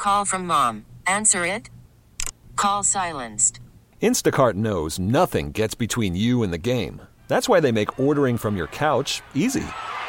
Call from mom. Answer it. Call silenced. Instacart knows nothing gets between you and the game. That's why they make ordering from your couch easy.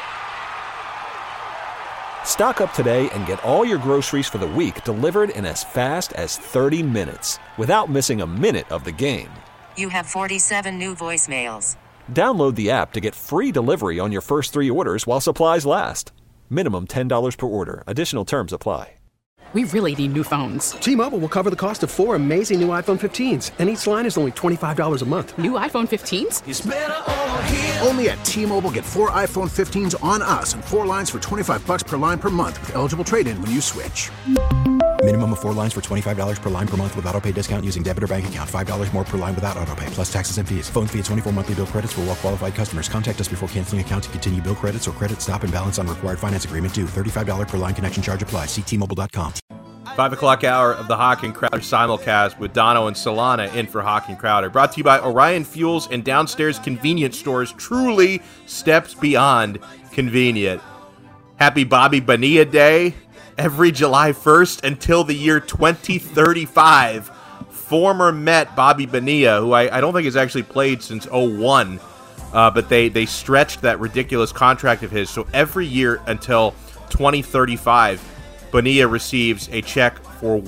Stock up today and get all your groceries for the week delivered in as fast as 30 minutes without missing a minute of the game. You have 47 new voicemails. Download the app to get free delivery on your first 3 orders while supplies last. Minimum $10 per order. Additional terms apply. We really need new phones. T-Mobile will cover the cost of 4 amazing new iPhone 15s, and each line is only $25 a month. New iPhone 15s? It's better over here. Only at T-Mobile, get 4 iPhone 15s on us and 4 lines for $25 per line per month with eligible trade-in when you switch. Minimum of 4 lines for $25 per line per month with autopay discount using debit or bank account. $5 more per line without autopay, plus taxes and fees. Phone fee at 24 monthly bill credits for well-qualified customers. Contact us before canceling account to continue bill credits or credit stop and balance on required finance agreement due. $35 per line connection charge applies. See T-Mobile.com. 5 o'clock hour of the Hawk and Crowder simulcast with Dono and Solana in for Hawk and Crowder. Brought to you by Orion Fuels and Downstairs Convenience Stores. Truly steps beyond convenient. Happy Bobby Bonilla Day. Every July 1st until the year 2035. Former Met Bobby Bonilla, who I don't think has actually played since 01, but they stretched that ridiculous contract of his. So every year until 2035, Bonilla receives a check for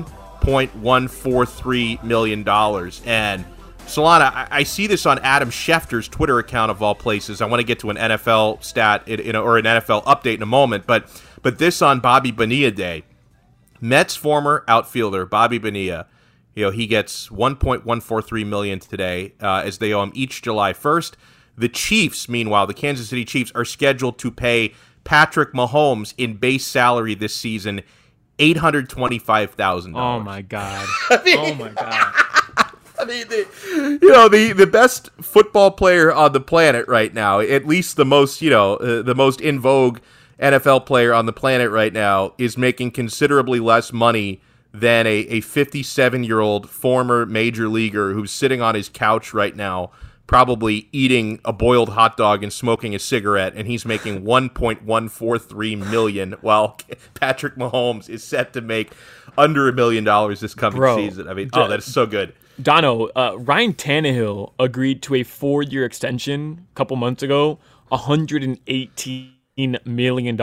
$1.143 million. And Solana, I see this on Adam Schefter's Twitter account of all places. I want to get to an NFL stat or an NFL update in a moment, but this on Bobby Bonilla Day. Mets former outfielder Bobby Bonilla, he gets $1.143 million today, as they owe him each July 1st. The Chiefs, meanwhile, the Kansas City Chiefs are scheduled to pay Patrick Mahomes in base salary this season $825,000. Oh my God! Oh my God! I mean, the best football player on the planet right now, at least the most in vogue NFL player on the planet right now, is making considerably less money than a 57-year-old former major leaguer who's sitting on his couch right now, probably eating a boiled hot dog and smoking a cigarette, and he's making $1.143 million, while Patrick Mahomes is set to make under $1 million this coming season. I mean, that is so good. Dono, Ryan Tannehill agreed to a 4-year extension a couple months ago, $118 million,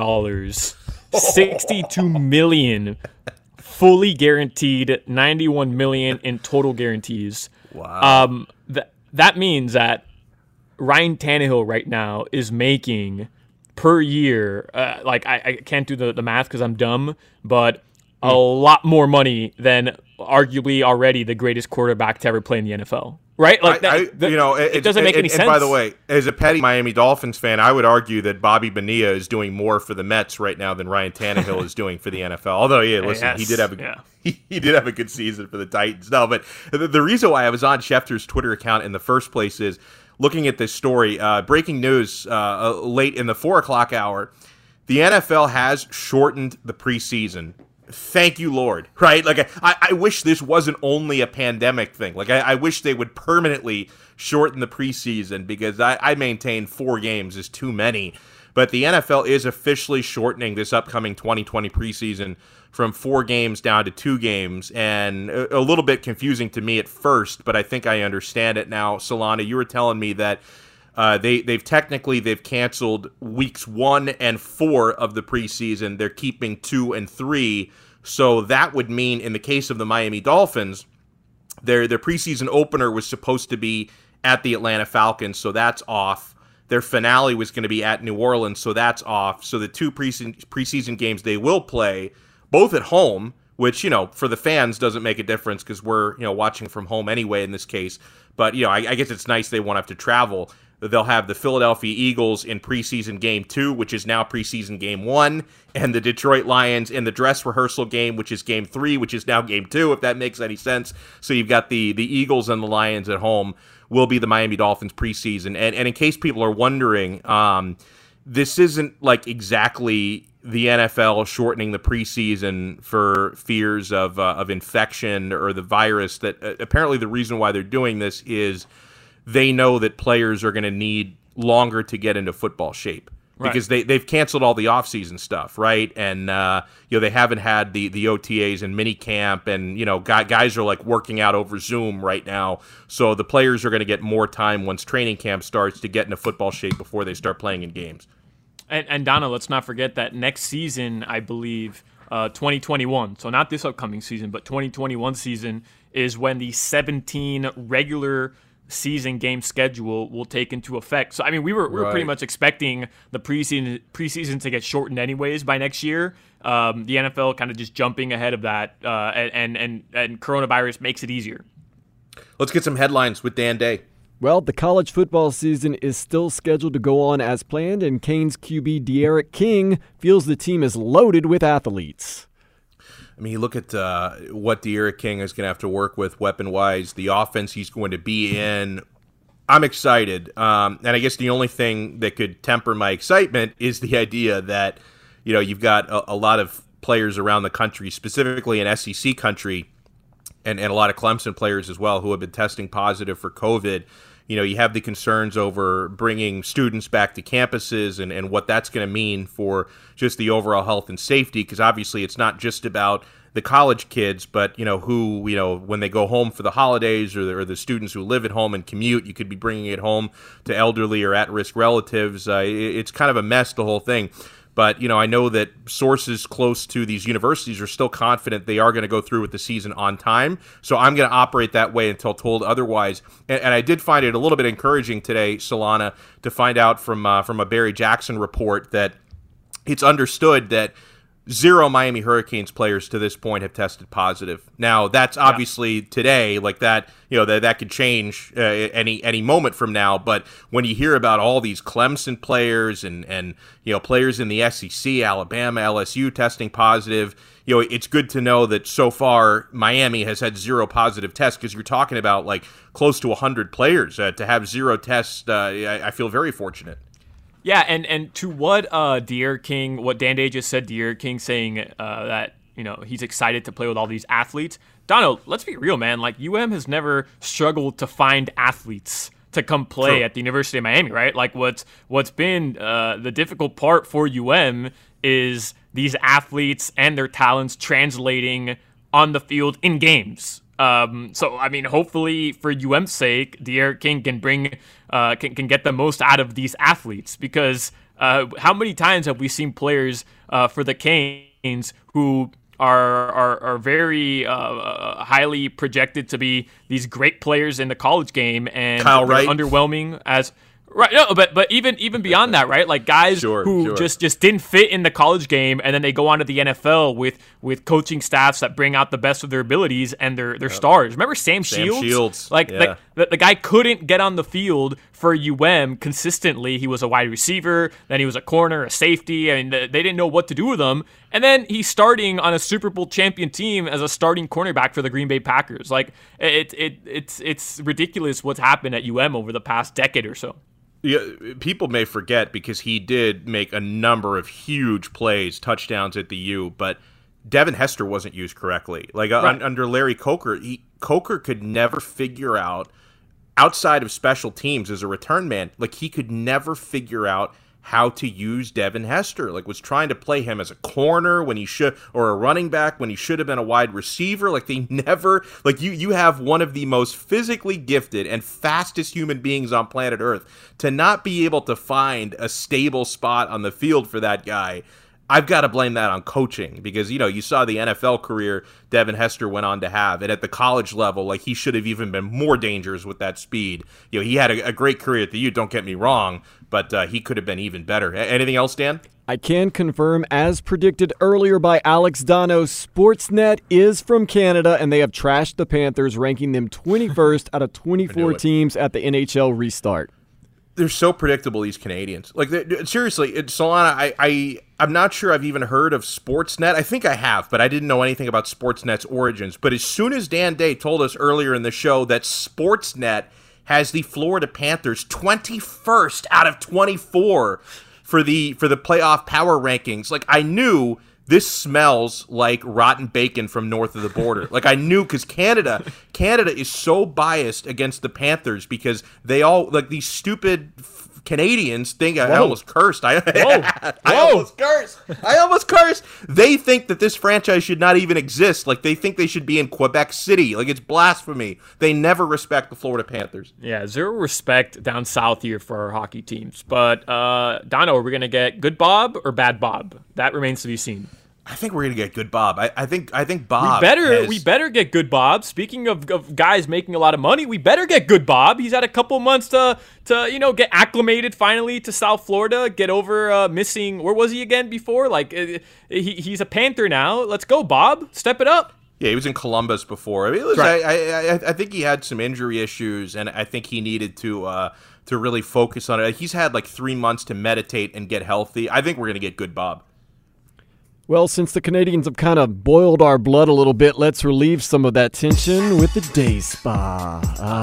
$62 million fully guaranteed, $91 million in total guarantees. Wow. That means that Ryan Tannehill right now is making per year, I can't do the math because I'm dumb, but a lot more money than arguably already the greatest quarterback to ever play in the NFL. Right? It doesn't make any sense. And by the way, as a petty Miami Dolphins fan, I would argue that Bobby Bonilla is doing more for the Mets right now than Ryan Tannehill is doing for the NFL. Although, he did have he did have a good season for the Titans. No, but the reason why I was on Schefter's Twitter account in the first place is looking at this story. Breaking news late in the 4 o'clock hour. The NFL has shortened the preseason. Thank you, Lord. Right? I wish this wasn't only a pandemic thing. I wish they would permanently shorten the preseason, because I maintain 4 games is too many. But the NFL is officially shortening this upcoming 2020 preseason from 4 games down to 2 games, and a little bit confusing to me at first, but I think I understand it now. Solana, you were telling me that they've canceled weeks 1 and 4 of the preseason. They're keeping 2 and 3. So that would mean, in the case of the Miami Dolphins, their preseason opener was supposed to be at the Atlanta Falcons, so that's off. Their finale was going to be at New Orleans, so that's off. So the 2 preseason games they will play, both at home, which, for the fans doesn't make a difference because we're, watching from home anyway in this case. But, I guess it's nice they won't have to travel. They'll have the Philadelphia Eagles in preseason game 2, which is now preseason game 1, and the Detroit Lions in the dress rehearsal game, which is game 3, which is now game 2, if that makes any sense. So you've got the Eagles and the Lions at home will be the Miami Dolphins preseason. And in case people are wondering, this isn't exactly the NFL shortening the preseason for fears of infection or the virus. That apparently the reason why they're doing this is they know that players are going to need longer to get into football shape. because they've canceled all the offseason stuff, right? And they haven't had the OTAs and mini camp, and guys are like working out over Zoom right now. So the players are going to get more time once training camp starts to get into football shape before they start playing in games. And Donna, let's not forget that next season, I believe, 2021. So not this upcoming season, but 2021 season is when the 17 regular season game schedule will take into effect. So I mean, we were pretty much expecting the preseason to get shortened anyways by next year. The NFL kind of just jumping ahead of that, and coronavirus makes it easier. Let's get some headlines with Dan Day. Well, the college football season is still scheduled to go on as planned, and Canes QB D'Eriq King feels the team is loaded with athletes. I mean, you look at what D'Eriq King is going to have to work with weapon-wise, the offense he's going to be in. I'm excited. And I guess the only thing that could temper my excitement is the idea that, you've got a lot of players around the country, specifically in SEC country, and a lot of Clemson players as well, who have been testing positive for COVID. You have the concerns over bringing students back to campuses and what that's going to mean for just the overall health and safety, because obviously it's not just about the college kids, but, who, when they go home for the holidays, or the students who live at home and commute, you could be bringing it home to elderly or at-risk relatives. It's kind of a mess, the whole thing. But, I know that sources close to these universities are still confident they are going to go through with the season on time. So I'm going to operate that way until told otherwise. And I did find it a little bit encouraging today, Solana, to find out from a Barry Jackson report that it's understood that 0 Miami Hurricanes players to this point have tested positive. Now, that's obviously today, like that, that could change any moment from now. But when you hear about all these Clemson players and players in the SEC, Alabama, LSU testing positive, it's good to know that so far Miami has had 0 positive tests, because you're talking about like close to 100 players to have 0 tests. I feel very fortunate. Yeah, and to what D'Eriq King, what Dan Day just said, D'Eriq King saying that he's excited to play with all these athletes. Dono, let's be real, man. Like, has never struggled to find athletes to come play at the University of Miami, right? Like, what's been the difficult part for is these athletes and their talents translating on the field in games. So I mean, hopefully for UM's sake, D'Eriq King can bring can get the most out of these athletes, because how many times have we seen players for the Canes who are very highly projected to be these great players in the college game, and Kyle Wright, underwhelming as. Right, no, but even beyond that, right? Like guys who just didn't fit in the college game, and then they go on to the NFL with coaching staffs that bring out the best of their abilities and their stars. Remember Sam Shields? Like the guy couldn't get on the field for consistently. He was a wide receiver, then he was a corner, a safety, and they didn't know what to do with him. And then he's starting on a Super Bowl champion team as a starting cornerback for the Green Bay Packers. Like it's ridiculous what's happened at over the past decade or so. Yeah, people may forget, because he did make a number of huge plays, touchdowns at the U, but Devin Hester wasn't used correctly. Like under Larry Coker, Coker could never figure out, outside of special teams as a return man, like he could never figure out how to use Devin Hester. Like, was trying to play him as a corner when he should, or a running back when he should have been a wide receiver. Like, they never, like, you have one of the most physically gifted and fastest human beings on planet Earth, to not be able to find a stable spot on the field for that guy. I've got to blame that on coaching, because, you saw the NFL career Devin Hester went on to have, and at the college level, like, he should have even been more dangerous with that speed. He had a great career at the U, don't get me wrong, but he could have been even better. Anything else, Dan? I can confirm, as predicted earlier by Alex Dono, Sportsnet is from Canada, and they have trashed the Panthers, ranking them 21st out of 24 teams at the NHL restart. They're so predictable, these Canadians. Like, seriously, Solana, I'm not sure I've even heard of Sportsnet. I think I have, but I didn't know anything about Sportsnet's origins. But as soon as Dan Day told us earlier in the show that Sportsnet has the Florida Panthers 21st out of 24 for the playoff power rankings, like, I knew this smells like rotten bacon from north of the border. Like, I knew, because Canada is so biased against the Panthers, because they all, like, these stupid Canadians think I almost cursed. I Whoa. almost cursed. They think that this franchise should not even exist. Like, they think they should be in Quebec City. Like, it's blasphemy. They never respect the Florida Panthers. Yeah, zero respect down south here for our hockey teams. But, Dono, are we going to get good Bob or bad Bob? That remains to be seen. I think we're gonna get good Bob. I think Bob. We better get good Bob. Speaking of guys making a lot of money, we better get good Bob. He's had a couple months to get acclimated finally to South Florida, get over missing. Where was he again before? Like he's a Panther now. Let's go, Bob. Step it up. Yeah, he was in Columbus before. I mean, I think he had some injury issues, and I think he needed to really focus on it. He's had like 3 months to meditate and get healthy. I think we're gonna get good Bob. Well, since the Canadians have kind of boiled our blood a little bit, let's relieve some of that tension with the day spa.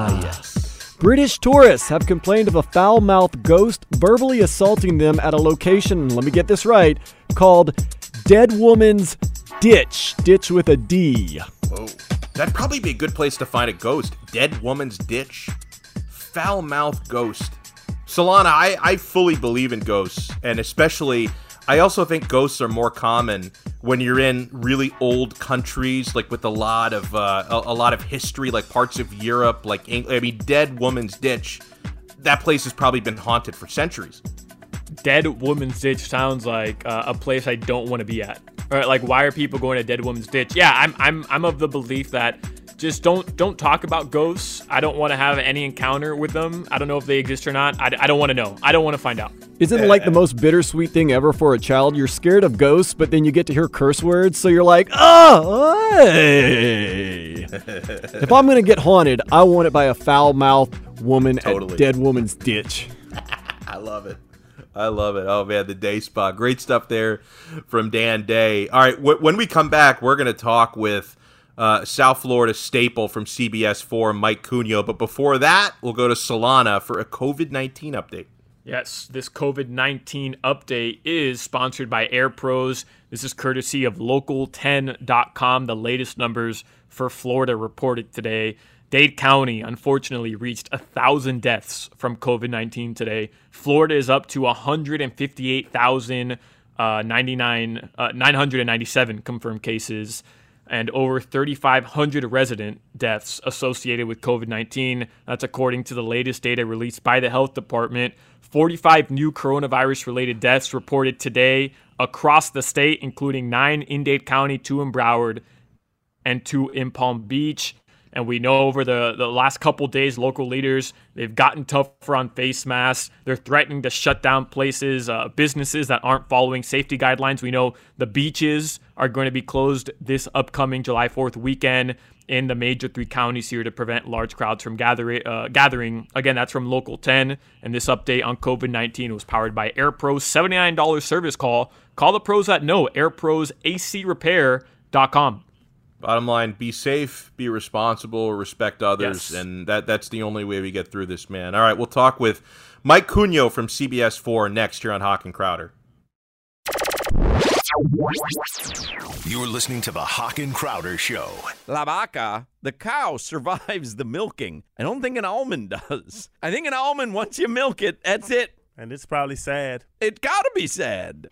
Yes. British tourists have complained of a foul-mouthed ghost verbally assaulting them at a location, let me get this right, called Dead Woman's Ditch. Ditch with a D. Whoa. That'd probably be a good place to find a ghost. Dead Woman's Ditch. Foul-mouthed ghost. Solana, I fully believe in ghosts, and especially... I also think ghosts are more common when you're in really old countries, like with a lot of history, like parts of Europe, like Dead Woman's Ditch. That place has probably been haunted for centuries. Dead Woman's Ditch sounds like a place I don't want to be at. Or like, why are people going to Dead Woman's Ditch? Yeah, I'm of the belief that just don't talk about ghosts. I don't want to have any encounter with them. I don't know if they exist or not. I don't want to know. I don't want to find out. Isn't it like the most bittersweet thing ever for a child? You're scared of ghosts, but then you get to hear curse words, so you're like, oh, hey. If I'm going to get haunted, I want it by a foul-mouthed woman at Dead Woman's Ditch. I love it. Oh, man, the day spa. Great stuff there from Dan Day. All right, when we come back, we're going to talk with South Florida staple from CBS4, Mike Cugno. But before that, we'll go to Solana for a COVID-19 update. Yes, this COVID-19 update is sponsored by Air Pros. This is courtesy of Local10.com. The latest numbers for Florida reported today. Dade County, unfortunately, reached 1,000 deaths from COVID-19 today. Florida is up to 158,997 confirmed cases and over 3,500 resident deaths associated with COVID-19. That's according to the latest data released by the health department. 45 new coronavirus-related deaths reported today across the state, including 9 in Dade County, 2 in Broward, and 2 in Palm Beach. And we know over the last couple days, local leaders, they've gotten tougher on face masks. They're threatening to shut down places, businesses that aren't following safety guidelines. We know the beaches are going to be closed this upcoming July 4th weekend in the major 3 counties here to prevent large crowds from gathering. Again, that's from Local 10. And this update on COVID-19 was powered by Air Pros. $79 service call. Call the pros that know. AirProsACRepair.com. Bottom line, be safe, be responsible, respect others, and that's the only way we get through this, man. All right, we'll talk with Mike Cugno from CBS4 next here on Hawk and Crowder. You're listening to the Hawk and Crowder Show. La vaca, the cow, survives the milking. I don't think an almond does. I think an almond, once you milk it, that's it. And it's probably sad. It gotta be sad.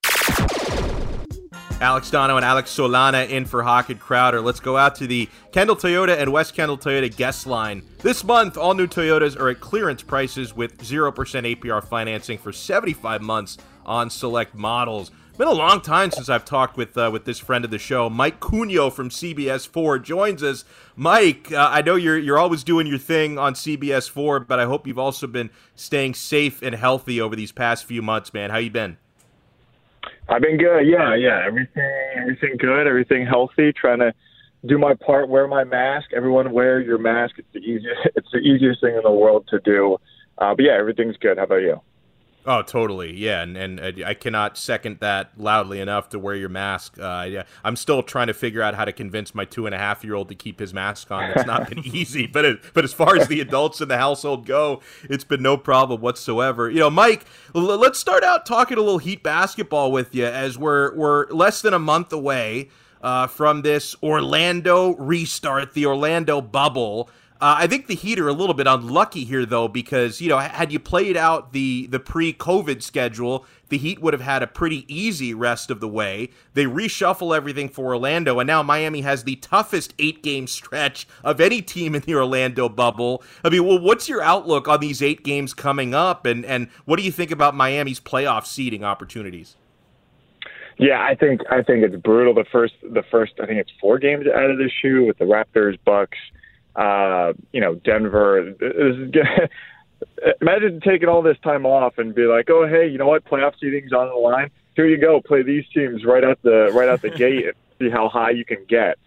Alex Dono and Alex Solana in for Hawk and Crowder. Let's go out to the Kendall Toyota and West Kendall Toyota guest line. This month, all new Toyotas are at clearance prices with 0% APR financing for 75 months on select models. Been a long time since I've talked with this friend of the show. Mike Cugno from CBS4 joins us. Mike, I know you're always doing your thing on CBS4, but I hope you've also been staying safe and healthy over these past few months, man. How you been? I've been good. Yeah. Everything good. Everything healthy. Trying to do my part. Wear my mask. Everyone wear your mask. It's the easiest thing in the world to do. But yeah, everything's good. How about you? Oh, totally. Yeah, and I cannot second that loudly enough to wear your mask. Yeah, I'm still trying to figure out how to convince my 2.5-year-old to keep his mask on. It's not been easy, but as far as the adults in the household go, it's been no problem whatsoever. You know, Mike, let's start out talking a little Heat basketball with you as we're less than a month away from this Orlando restart, the Orlando bubble. I think the Heat are a little bit unlucky here, though, because, had you played out the pre-COVID schedule, the Heat would have had a pretty easy rest of the way. They reshuffle everything for Orlando, and now Miami has the toughest 8-game stretch of any team in the Orlando bubble. I mean, well, what's your outlook on these 8 games coming up, and what do you think about Miami's playoff seeding opportunities? Yeah, I think it's brutal. The first, I think it's 4 games out of the shoe with the Raptors, Bucks, Denver. Imagine taking all this time off and be like, oh, hey, you know what? Playoff seeding's on the line. Here you go. Play these teams right out the gate and see how high you can get.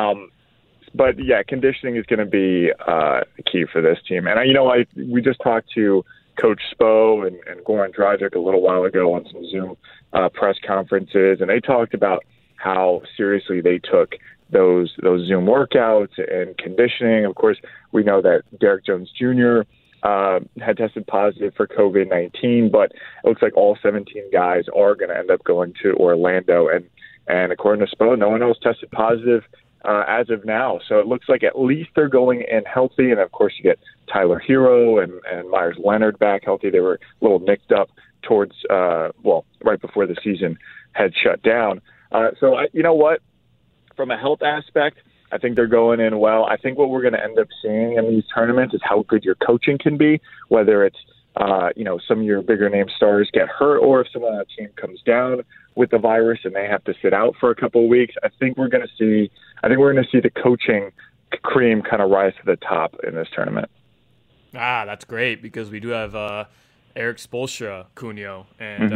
But yeah, conditioning is going to be key for this team. And we just talked to Coach Spo and Goran Dragic a little while ago on some Zoom press conferences, and they talked about how seriously they took those Zoom workouts and conditioning. Of course, we know that Derek Jones Jr. Had tested positive for COVID-19, but it looks like all 17 guys are going to end up going to Orlando. And according to Spo, no one else tested positive as of now. So it looks like at least they're going in healthy. And, of course, you get Tyler Hero and Myers Leonard back healthy. They were a little nicked up towards, right before the season had shut down. So you know what? From a health aspect, I think they're going in well. I think what we're going to end up seeing in these tournaments is how good your coaching can be, whether it's, some of your bigger name stars get hurt or if someone on the team comes down with the virus and they have to sit out for a couple of weeks. I think we're going to see the coaching cream kind of rise to the top in this tournament. That's great because we do have Eric Spoelstra, Cunio, and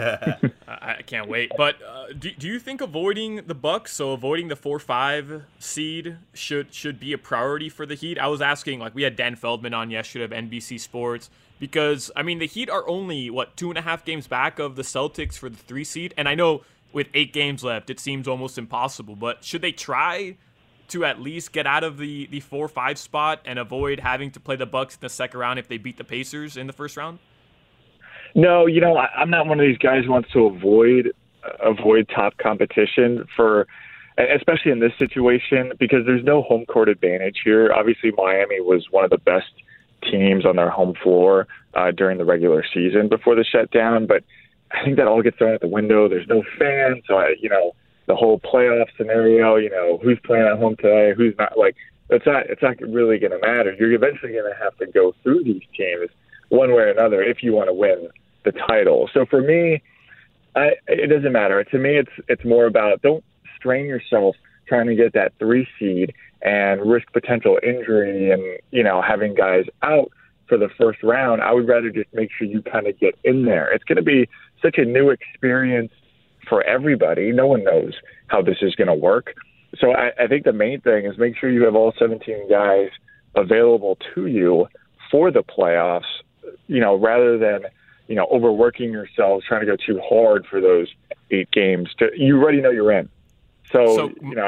I can't wait. But do you think avoiding the Bucks, so avoiding the 4-5 seed, should be a priority for the Heat? I was asking, we had Dan Feldman on yesterday of NBC Sports, because, the Heat are only, 2.5 games back of the Celtics for the 3 seed? And I know with 8 games left, it seems almost impossible, but should they try to at least get out of the 4-5 spot and avoid having to play the Bucks in the second round if they beat the Pacers in the first round? No, I'm not one of these guys who wants to avoid top competition especially in this situation, because there's no home court advantage here. Obviously, Miami was one of the best teams on their home floor during the regular season before the shutdown, but I think that all gets thrown out the window. There's no fans, so the whole playoff scenario, who's playing at home today, who's not, it's not really going to matter. You're eventually going to have to go through these teams one way or another if you want to win the title. So for me, it doesn't matter. To me, it's more about don't strain yourself trying to get that 3 seed and risk potential injury and, having guys out for the first round. I would rather just make sure you kind of get in there. It's going to be such a new experience for everybody. No one knows how this is going to work. So I think the main thing is make sure you have all 17 guys available to you for the playoffs, rather than, overworking yourselves, trying to go too hard for those 8 games. You already know you're in. So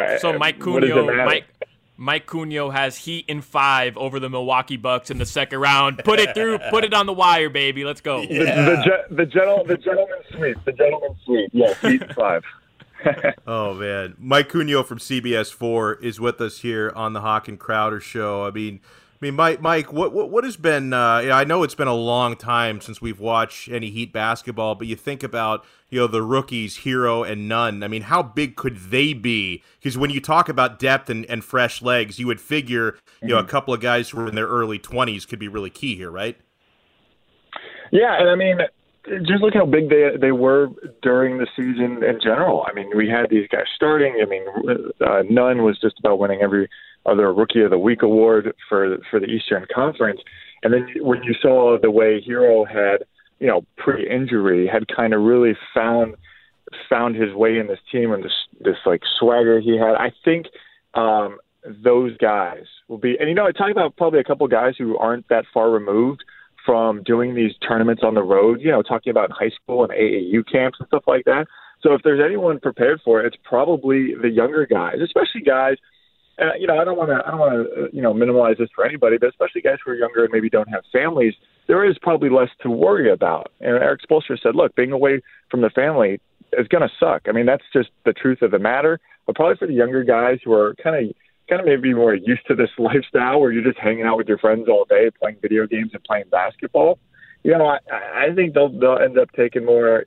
Mike Cunio has Heat in 5 over the Milwaukee Bucks in the second round. Put it on the wire, baby. Let's go. Yeah. The gentleman's sweep. The gentleman's sweep. Yes, Heat in 5. Oh, man. Mike Cunio from CBS 4 is with us here on the Hawk and Crowder Show. Mike, what has been? I know it's been a long time since we've watched any Heat basketball, but you think about the rookies, Hero and Nunn. How big could they be? Because when you talk about depth and fresh legs, you would figure a couple of guys who are in their early 20s could be really key here, right? Yeah, and just look how big they were during the season in general. We had these guys starting. Nunn was just about winning every other Rookie of the Week award for the Eastern Conference. And then when you saw the way Hero had, pre-injury, had kind of really found his way in this team and this swagger he had, I think those guys will be. And talking about probably a couple guys who aren't that far removed from doing these tournaments on the road, talking about high school and AAU camps and stuff like that. So if there's anyone prepared for it, it's probably the younger guys, especially guys. I don't want to minimize this for anybody, but especially guys who are younger and maybe don't have families, there is probably less to worry about. And Eric Spoelstra said, look, being away from the family is going to suck. That's just the truth of the matter. But probably for the younger guys who are kind of kind of maybe more used to this lifestyle where you're just hanging out with your friends all day, playing video games and playing basketball, I think they'll end up taking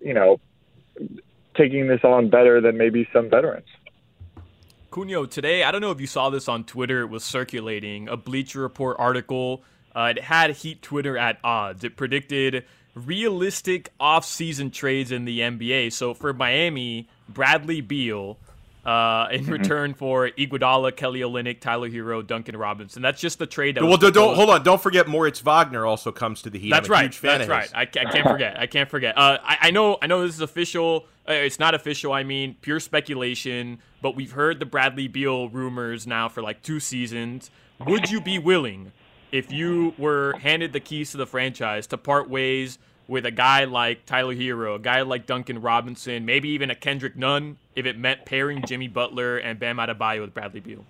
this on better than maybe some veterans. Cunio, today, I don't know if you saw this on Twitter, it was circulating, a Bleacher Report article. It had Heat Twitter at odds. It predicted realistic off-season trades in the NBA. So for Miami, Bradley Beal in return for Iguodala, Kelly Olynyk, Tyler Hero, Duncan Robinson. That's just the trade that was don't hold on. Don't forget Moritz Wagner also comes to the Heat. That's I'm a right. huge fan That's of right. his. I can't forget. I know this is official. It's not official. I mean, pure speculation. But we've heard the Bradley Beal rumors now for like 2 seasons. Would you be willing, if you were handed the keys to the franchise, to part ways with a guy like Tyler Hero, a guy like Duncan Robinson, maybe even a Kendrick Nunn, if it meant pairing Jimmy Butler and Bam Adebayo with Bradley Beal?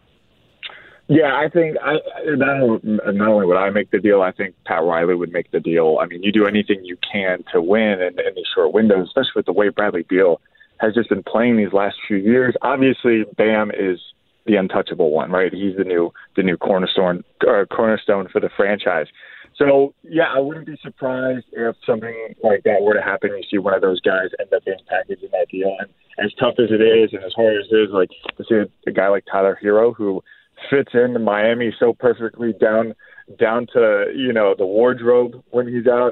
Yeah, I think not only would I make the deal, I think Pat Riley would make the deal. I mean, you do anything you can to win in these short windows, especially with the way Bradley Beal has just been playing these last few years. Obviously, Bam is the untouchable one, right? He's the new cornerstone for the franchise. So, yeah, I wouldn't be surprised if something like that were to happen. You see one of those guys end up being packaged in that deal. And as tough as it is and as hard as it is, like to see a guy like Tyler Hero who fits into Miami so perfectly down to, the wardrobe when he's out,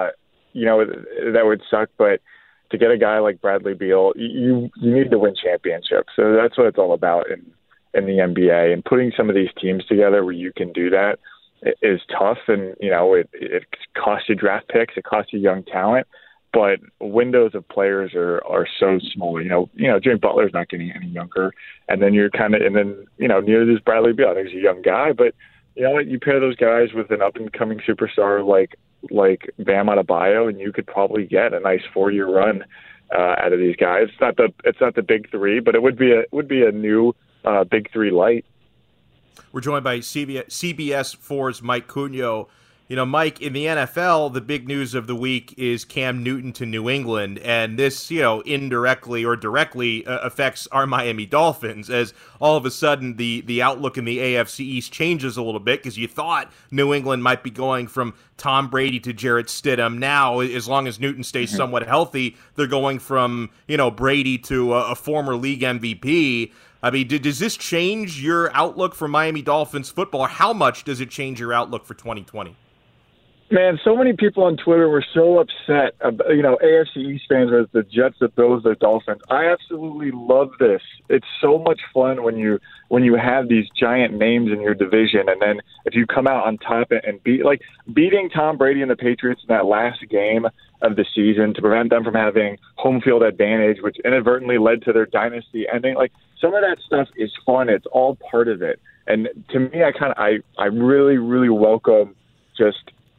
that would suck. But to get a guy like Bradley Beal, you need to win championships. So that's what it's all about in the NBA. And putting some of these teams together where you can do that is tough. And, it costs you draft picks. It costs you young talent. But windows of players are so small. Jimmy Butler's not getting any younger. And then near this Bradley Beal, I think he's a young guy. But you know what? You pair those guys with an up-and-coming superstar like Bam Adebayo, and you could probably get a nice 4-year run out of these guys. It's not the big three, but it would be a new big three light. We're joined by CBS 4's Mike Cunio. Mike, in the NFL, the big news of the week is Cam Newton to New England, and this, indirectly or directly affects our Miami Dolphins, as all of a sudden the outlook in the AFC East changes a little bit, because you thought New England might be going from Tom Brady to Jarrett Stidham. Now, as long as Newton stays somewhat healthy, they're going from, Brady to a former league MVP. I mean, does this change your outlook for Miami Dolphins football, or how much does it change your outlook for 2020? Man, so many people on Twitter were so upset about, AFC East fans, whether it's the Jets, the Bills, the Dolphins. I absolutely love this. It's so much fun when you have these giant names in your division, and then if you come out on top and beating Tom Brady and the Patriots in that last game of the season to prevent them from having home field advantage, which inadvertently led to their dynasty ending. Like, some of that stuff is fun. It's all part of it. And to me, I really, really welcome just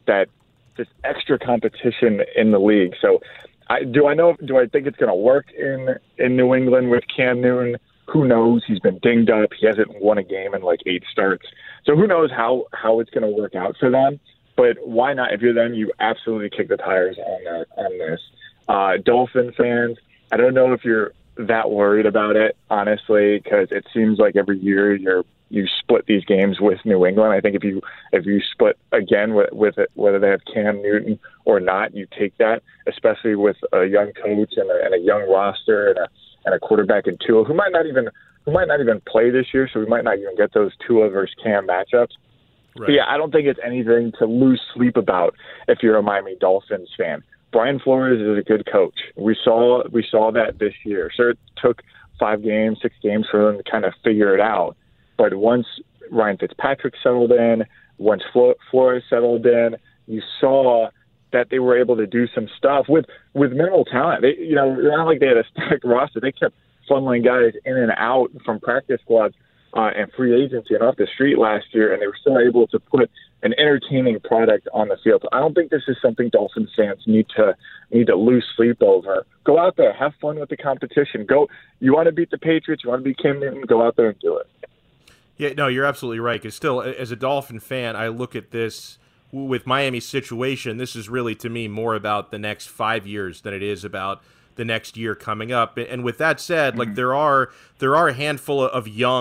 extra competition in the league. So do I think it's going to work in New England with Cam Newton? Who knows? He's been dinged up. He hasn't won a game in like 8 starts. So who knows how it's going to work out for them? But why not? If you're them, you absolutely kick the tires on this. Dolphin fans, I don't know if you're that worried about it, honestly, because it seems like every year you split these games with New England. I think if you split again with it, whether they have Cam Newton or not, you take that, especially with a young coach and a young roster and a quarterback in Tua who might not even play this year, so we might not even get those Tua versus Cam matchups. Right. But yeah, I don't think it's anything to lose sleep about if you're a Miami Dolphins fan. Brian Flores is a good coach. We saw that this year. Sure, it took 6 games for them to kind of figure it out. But once Ryan Fitzpatrick settled in, once Flores settled in, you saw that they were able to do some stuff with minimal talent. It's not like they had a stacked roster. They kept funneling guys in and out from practice squads and free agency and off the street last year, and they were still able to put an entertaining product on the field. So I don't think this is something Dolphins fans need to lose sleep over. Go out there, have fun with the competition. You want to beat the Patriots, you want to beat Cam Newton, go out there and do it. Yeah, no, you're absolutely right. Because still, as a Dolphin fan, I look at this with Miami's situation. This is really, to me, more about the next 5 years than it is about the next year coming up. And with that said, like there are a handful of young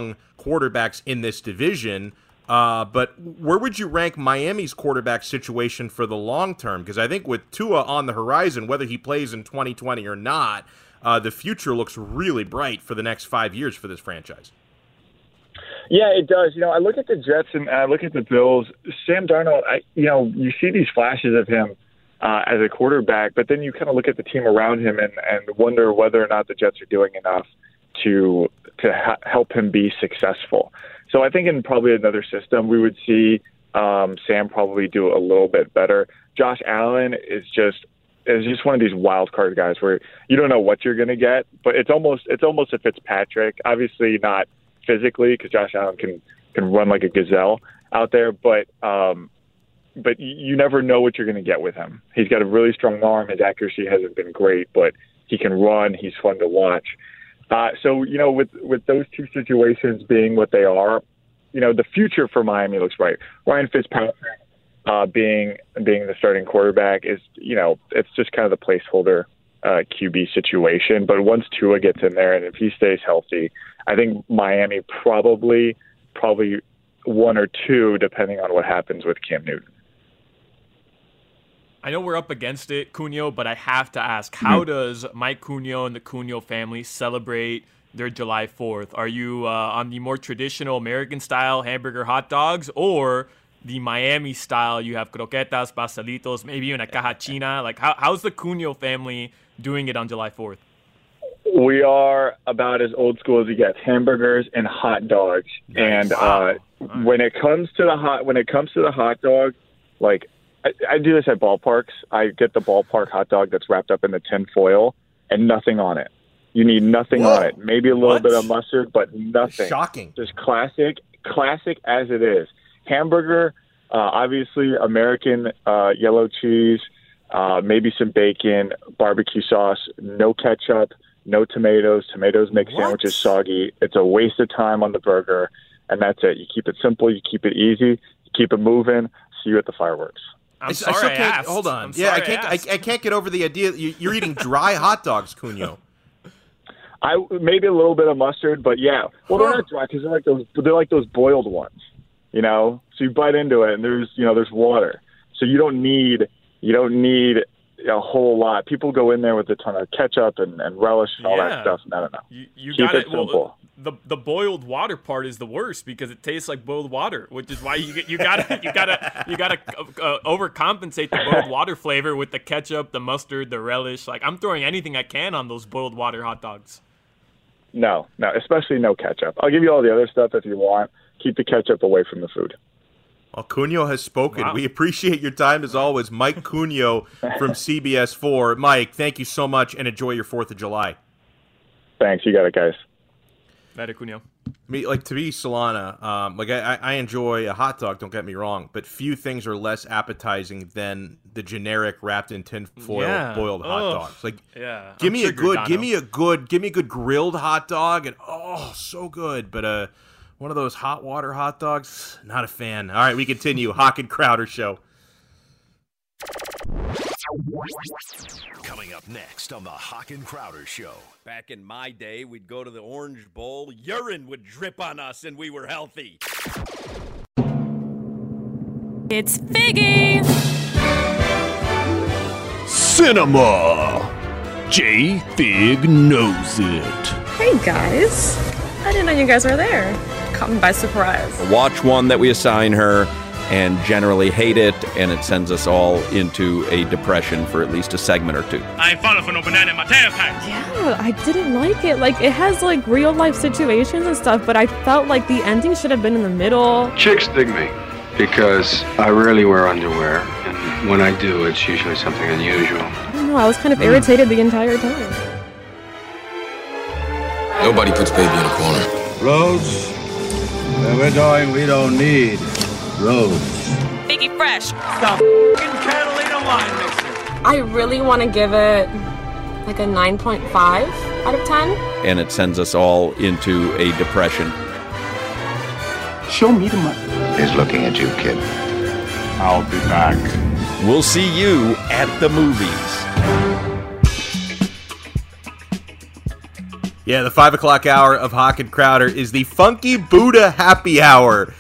quarterbacks in this division. But where would you rank Miami's quarterback situation for the long term? Because I think with Tua on the horizon, whether he plays in 2020 or not, the future looks really bright for the next 5 years for this franchise. Yeah, it does. I look at the Jets and I look at the Bills. Sam Darnold, you see these flashes of him as a quarterback, but then you kind of look at the team around him and wonder whether or not the Jets are doing enough to help him be successful. So I think in probably another system, we would see Sam probably do a little bit better. Josh Allen is just one of these wild card guys where you don't know what you're going to get, but it's almost a Fitzpatrick. Obviously not physically, because Josh Allen can run like a gazelle out there, but you never know what you're going to get with him. He's got a really strong arm. His accuracy hasn't been great, but he can run. He's fun to watch. So with those two situations being what they are, the future for Miami looks bright. Ryan Fitzpatrick being the starting quarterback is, it's just kind of the placeholder QB situation. But once Tua gets in there and if he stays healthy, I think Miami probably 1 or 2, depending on what happens with Cam Newton. I know we're up against it, Cunio, but I have to ask, how does Mike Cunio and the Cunio family celebrate their July 4th? Are you on the more traditional American-style hamburger hot dogs, or the Miami-style, you have croquetas, pastelitos, maybe even a caja china? Like, how's the Cunio family doing it on July 4th? We are about as old school as it gets. Hamburgers and hot dogs. Nice. And when it comes to the hot dog, like, I do this at ballparks. I get the ballpark hot dog that's wrapped up in the tin foil and nothing on it. You need nothing on it. Maybe a little bit of mustard, but nothing. Shocking. Just classic as it is. Hamburger, obviously American yellow cheese, maybe some bacon, barbecue sauce, no ketchup, no tomatoes. Tomatoes make sandwiches soggy. It's a waste of time on the burger, and that's it. You keep it simple. You keep it easy. You keep it moving. See you at the fireworks. I'm sorry I asked. Hold on. I can't get over the idea that you're eating dry hot dogs, Cunio. Maybe a little bit of mustard, but yeah. Well, they're not dry because they're like those boiled ones, So you bite into it, and there's water. So you don't need a whole lot. People go in there with a ton of ketchup and relish and all that stuff. No. You keep got it simple. Well, the boiled water part is the worst because it tastes like boiled water, which is why you gotta overcompensate the boiled water flavor with the ketchup, the mustard, the relish. Like, I'm throwing anything I can on those boiled water hot dogs. No, especially no ketchup. I'll give you all the other stuff if you want. Keep the ketchup away from the food. Well, Cunio has spoken. Wow. We appreciate your time as always. Mike Cunio from CBS 4. Mike, thank you so much, and enjoy your 4th of July. Thanks. You got it, guys. Later, Cunio. To be Solana, I enjoy a hot dog, don't get me wrong, but few things are less appetizing than the generic wrapped in tinfoil boiled hot dogs. Like, give me a good grilled hot dog, and so good. But one of those hot water hot dogs, not a fan. All right, we continue. Hawk and Crowder Show. Coming up next on the Hawk and Crowder Show. Back in my day, we'd go to the Orange Bowl, urine would drip on us, and we were healthy. It's Figgy! Cinema! J-Fig knows it. Hey guys, I didn't know you guys were there. Caught me by surprise. Watch one that we assign her and generally hate it, and it sends us all into a depression for at least a segment or two. I ain't falling for no banana in my tailpipe. Yeah, I didn't like it. Like, it has, like, real-life situations and stuff, but I felt like the ending should have been in the middle. Chicks dig me because I rarely wear underwear, and when I do, it's usually something unusual. I don't know, I was kind of irritated the entire time. Nobody puts baby in a corner. Rose, where we're going, we don't need Rose. Figgy Fresh. Stop Catalina wine mixer. I really want to give it like a 9.5 out of 10. And it sends us all into a depression. Show me the money. He's looking at you, kid. I'll be back. We'll see you at the movies. Yeah, the 5 o'clock hour of Hawk and Crowder is the Funky Buddha Happy Hour.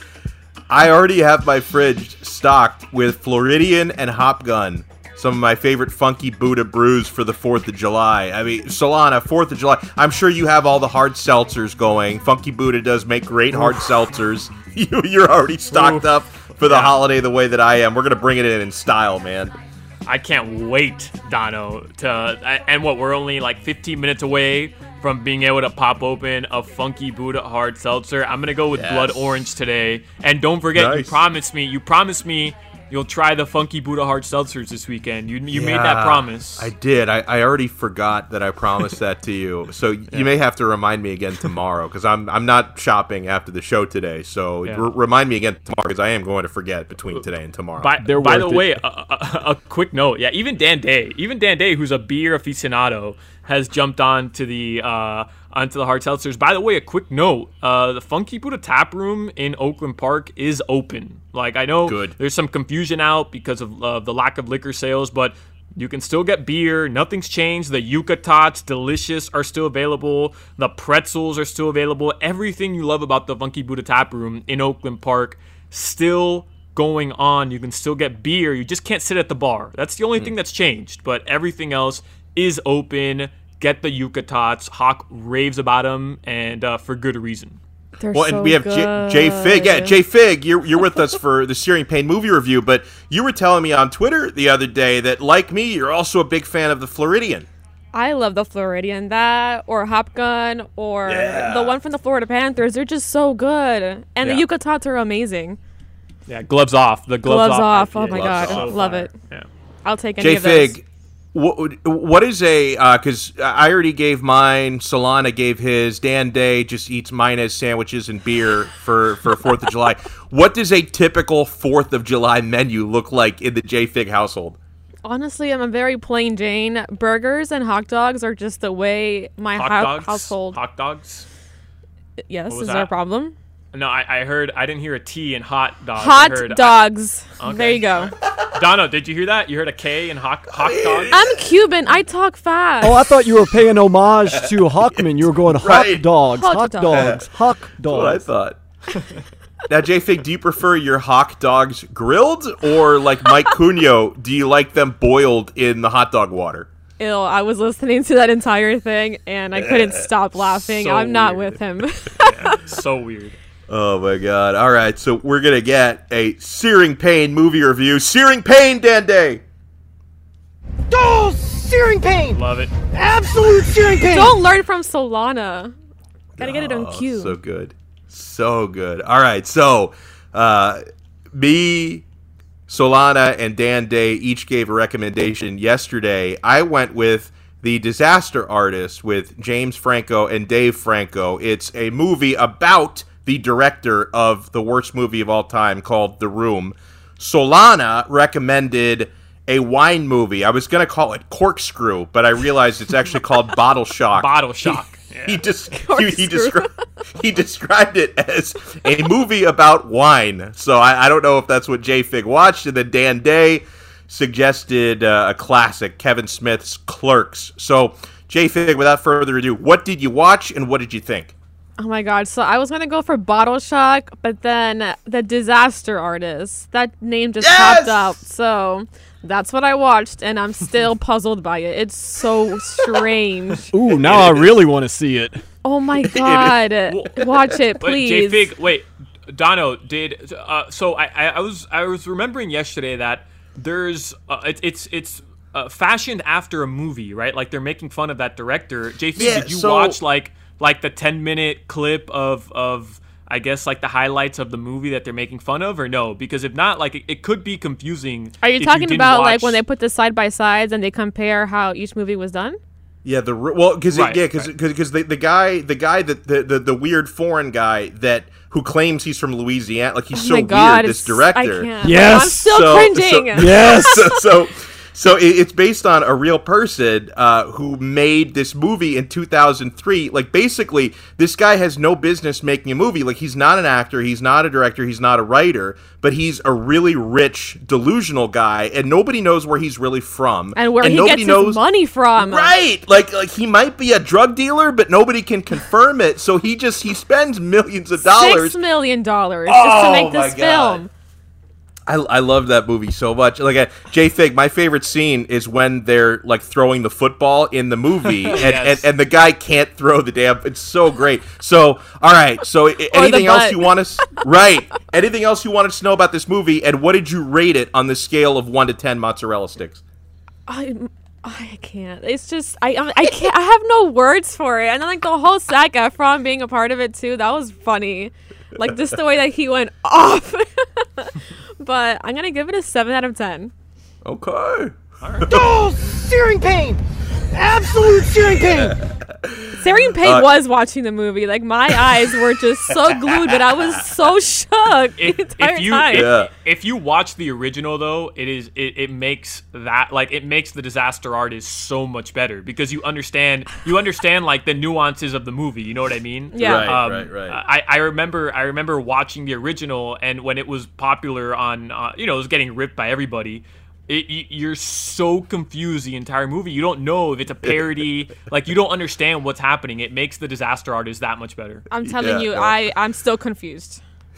I already have my fridge stocked with Floridian and Hop Gun, some of my favorite Funky Buddha brews for the 4th of July. I mean, Solana, 4th of July. I'm sure you have all the hard seltzers going. Funky Buddha does make great hard seltzers. You're already stocked up for the holiday the way that I am. We're going to bring it in style, man. I can't wait, Dono, we're only like 15 minutes away from being able to pop open a Funky Buddha hard seltzer. I'm going to go with Blood Orange today. And don't forget, you promised me you'll try the Funky Buddha hard seltzers this weekend. You made that promise. I did. I already forgot that I promised that to you. So you may have to remind me again tomorrow, because I'm not shopping after the show today. So remind me again tomorrow, because I am going to forget between today and tomorrow. By the way, a quick note. Yeah, even Dan Day, who's a beer aficionado, has jumped onto the hard seltzers. By the way, a quick note: the Funky Buddha Tap Room in Oakland Park is open. Like, I know there's some confusion out because of the lack of liquor sales, but you can still get beer. Nothing's changed. The Yucca Tots, delicious, are still available. The pretzels are still available. Everything you love about the Funky Buddha Tap Room in Oakland Park still going on. You can still get beer. You just can't sit at the bar. That's the only thing that's changed, but everything else is open. Get the Yucca Tots. Hawk raves about them, and for good reason. And we have Jay Fig. Yeah, Jay Fig, you're with us for the Searing Pain movie review, but you were telling me on Twitter the other day that, like me, you're also a big fan of the Floridian. I love the Floridian. That, or Hop Gun, or the one from the Florida Panthers. They're just so good. And the Yucca Tots are amazing. Yeah, gloves off. The gloves off. Oh my God. So love it. Yeah. I'll take any of those. Jay Fig, what is because I already gave mine, Solana gave his, Dan Day just eats mayonnaise sandwiches and beer for 4th of July. What does a typical 4th of July menu look like in the J Fig household? Honestly, I'm a very plain Jane. Burgers and hot dogs are just the way my household. Hot dogs? Yes, is there a problem? No, I heard. I didn't hear a T in hot dogs. Hot dogs. Okay. There you go. Dono, did you hear that? You heard a K in hot dogs? I'm Cuban. I talk fast. Oh, I thought you were paying homage to Hawkman. You were going hot dogs. Hot dogs. Hawk dogs. That's what I thought. Now, Jay Fig, do you prefer your hawk dogs grilled, or like Mike Cunio, do you like them boiled in the hot dog water? Ew, I was listening to that entire thing, and I couldn't stop laughing. I'm not with him. So weird. Oh, my God. All right, so we're going to get a Searing Pain movie review. Searing Pain, Dan Day! Oh, Searing Pain! Love it. Absolute Searing Pain! Don't learn from Solana. Gotta get it on cue. So good. So good. All right, so me, Solana, and Dan Day each gave a recommendation yesterday. I went with The Disaster Artist with James Franco and Dave Franco. It's a movie about the director of the worst movie of all time called The Room. Solana recommended a wine movie. I was going to call it Corkscrew, but I realized it's actually called Bottle Shock. Bottle Shock. He described it as a movie about wine. So I don't know if that's what Jay Fig watched. And then Dan Day suggested a classic, Kevin Smith's Clerks. So, Jay Fig, without further ado, what did you watch and what did you think? Oh my God. So I was going to go for Bottle Shock, but then The Disaster Artist. That name just popped up. So that's what I watched, and I'm still puzzled by it. It's so strange. Ooh, now I really want to see it. Oh my God. Watch it, please. Jay Fig, wait. Dono, did so I was remembering yesterday that there's it's fashioned after a movie, right? Like they're making fun of that director. Jay Fig, did you watch like the 10-minute clip of I guess like the highlights of the movie that they're making fun of, or no? Because if not, like it could be confusing. Are you talking about like when they put the side by sides and they compare how each movie was done? Yeah, because the guy weird foreign guy who claims he's from Louisiana, like he's so weird. This director, I can't. Yes, I'm still cringing. Yes. So it's based on a real person who made this movie in 2003. Like, basically, this guy has no business making a movie. Like, he's not an actor, he's not a director, he's not a writer, but he's a really rich, delusional guy, and nobody knows where he's really from. And where he gets his money from. Right! Like he might be a drug dealer, but nobody can confirm it, so he spends millions of dollars. $6 million just to make this film. I love that movie so much. Like J-Fig, my favorite scene is when they're like throwing the football in the movie, and the guy can't throw the damn. It's so great. So all right. So anything else you want us? Right. Anything else you wanted to know about this movie? And what did you rate it on the scale of 1 to 10 mozzarella sticks? I can't. It's just I can't. I have no words for it. And then like the whole Zac Efron being a part of it too. That was funny. Like just the way that he went off. But I'm going to give it a 7 out of 10. Okay. All right. Oh, searing pain! Absolute searing pain! Searing pain was watching the movie. Like, my eyes were just so glued, but I was so shook the entire time. If you watch the original, though, it makes the Disaster Artist so much better because you understand like the nuances of the movie. You know what I mean? Yeah. Right. I remember watching the original, and when it was popular on, it was getting ripped by everybody. You're so confused the entire movie. You don't know if it's a parody. Like, you don't understand what's happening. It makes the Disaster Artist that much better. I'm telling you, I'm still confused.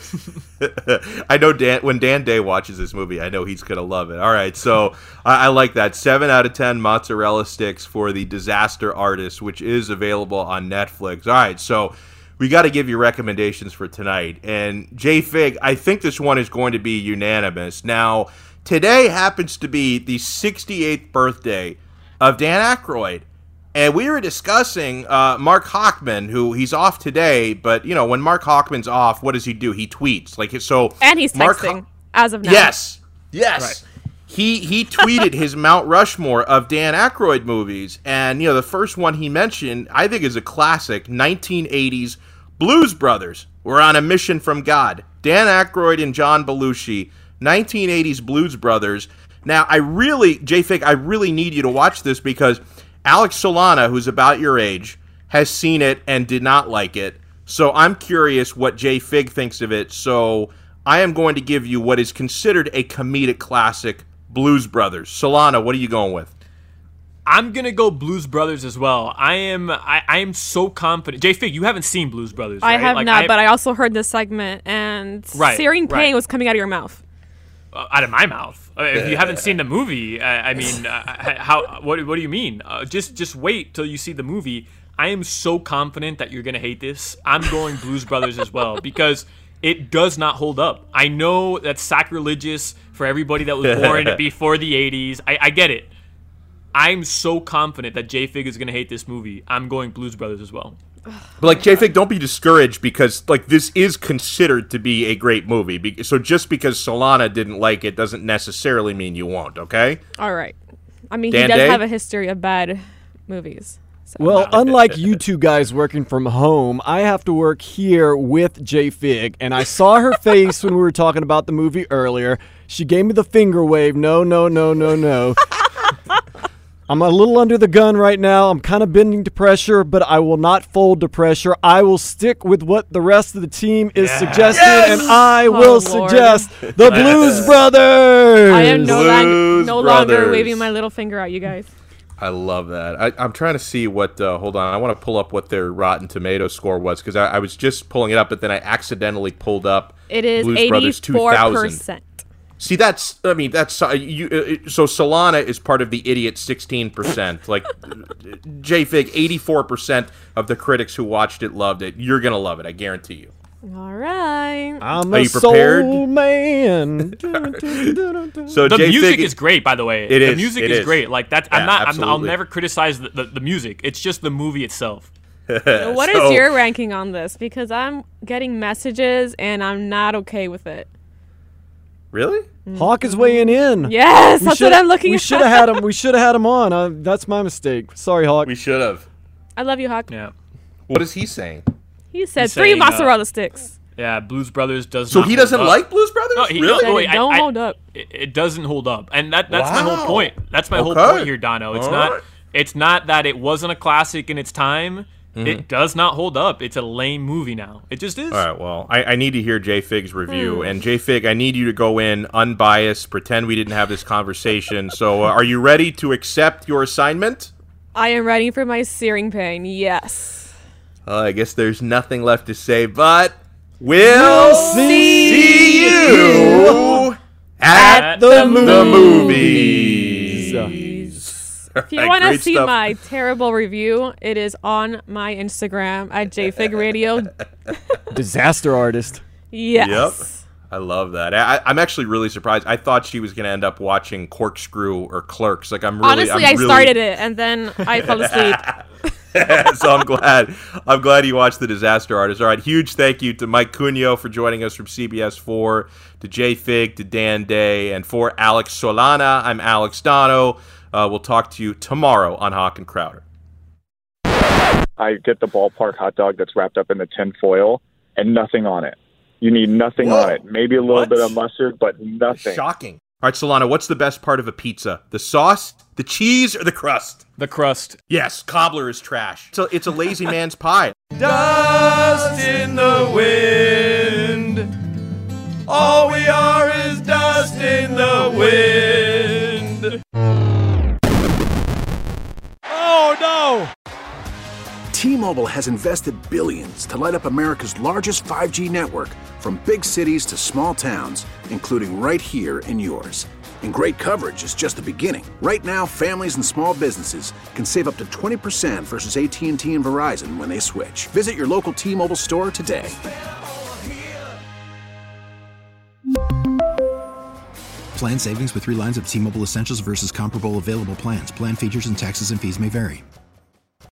I know when Dan Day watches this movie, I know he's going to love it. All right, so I like that. 7 out of 10 mozzarella sticks for the Disaster Artist, which is available on Netflix. All right, so we got to give you recommendations for tonight. And J-Fig, I think this one is going to be unanimous. Now, today happens to be the 68th birthday of Dan Aykroyd. And we were discussing Mark Hockman, who he's off today, but, when Mark Hockman's off, what does he do? He tweets. And he's texting, as of now. Yes. Right. He tweeted his Mount Rushmore of Dan Aykroyd movies. And, the first one he mentioned, I think, is a classic, 1980s Blues Brothers. We're on a mission from God. Dan Aykroyd and John Belushi, 1980s Blues Brothers. Now, J-Fig, I really need you to watch this because Alex Solana, who's about your age, has seen it and did not like it. So I'm curious what J-Fig thinks of it. So I am going to give you what is considered a comedic classic, Blues Brothers. Solana, what are you going with? I'm going to go Blues Brothers as well. I am so confident. J-Fig, you haven't seen Blues Brothers, right? I have not, but I also heard this segment, and searing pain was coming out of your mouth. Out of my mouth. If you haven't seen the movie, what do you mean? Just wait till you see the movie. I am so confident that you're going to hate this. I'm going Blues Brothers as well because it does not hold up. I know that's sacrilegious for everybody that was born before the 80s. I get it. I'm so confident that J-Fig is going to hate this movie. I'm going Blues Brothers as well. But J-Fig, don't be discouraged because this is considered to be a great movie. So just because Solana didn't like it doesn't necessarily mean you won't, okay? All right. I mean, he does have a history of bad movies. So. Well, unlike you two guys working from home, I have to work here with J-Fig, and I saw her face when we were talking about the movie earlier. She gave me the finger wave. No. I'm a little under the gun right now. I'm kind of bending to pressure, but I will not fold to pressure. I will stick with what the rest of the team is suggesting, and I will suggest the Blues Brothers. I am no longer waving my little finger at you guys. I love that. I'm trying to see what, hold on, I want to pull up what their Rotten Tomato score was, because I was just pulling it up, but then I accidentally pulled up Blues Brothers 2000. See, so Solana is part of the idiot 16%. Like, J-Fig, 84% of the critics who watched it loved it. You're going to love it, I guarantee you. All right. I'm a soul man. So the music is great, by the way. It is. The music is great. Like that's. Yeah, I'll never criticize the music. It's just the movie itself. What is your ranking on this? Because I'm getting messages and I'm not okay with it. Really? Hawk is weighing in. Yes, that's what I'm looking at. We should have had him. We should have had him on. That's my mistake. Sorry, Hawk. We should have. I love you, Hawk. Yeah. What is he saying? He said 3 mozzarella sticks. Yeah, Blues Brothers does so not. So he doesn't hold like Blues Brothers? No, really? It don't hold up. It doesn't hold up, and that's my whole point. That's my whole point here, Dono. It's not that it wasn't a classic in its time. Mm-hmm. It does not hold up. It's a lame movie now. It just is. All right, well, I need to hear J-Fig's review. And J-Fig, I need you to go in unbiased, pretend we didn't have this conversation. So are you ready to accept your assignment? I am ready for my searing pain, yes. I guess there's nothing left to say, but we'll see you at the movies. If you want to see my terrible review, it is on my Instagram at JFigRadio. Disaster artist. Yes. Yep. I love that. I'm actually really surprised. I thought she was going to end up watching Corkscrew or Clerks. Like Honestly, I started it and then I fell asleep. So I'm glad you watched The Disaster Artist. All right, huge thank you to Mike Cunio for joining us from CBS4, to J-Fig, to Dan Day, and for Alex Solana, I'm Alex Dono. We'll talk to you tomorrow on Hawk and Crowder. I get the ballpark hot dog that's wrapped up in the tin foil and nothing on it. You need nothing on it. Maybe a little bit of mustard, but nothing. Shocking. All right, Solana, what's the best part of a pizza? The sauce, the cheese, or the crust? The crust. Yes, cobbler is trash. It's a lazy man's pie. Dust in the wind. All we are is dust in the wind. Oh, no! T-Mobile has invested billions to light up America's largest 5G network, from big cities to small towns, including right here in yours. And great coverage is just the beginning. Right now, families and small businesses can save up to 20% versus AT&T and Verizon when they switch. Visit your local T-Mobile store today. Plan savings with 3 lines of T-Mobile Essentials versus comparable available plans. Plan features and taxes and fees may vary.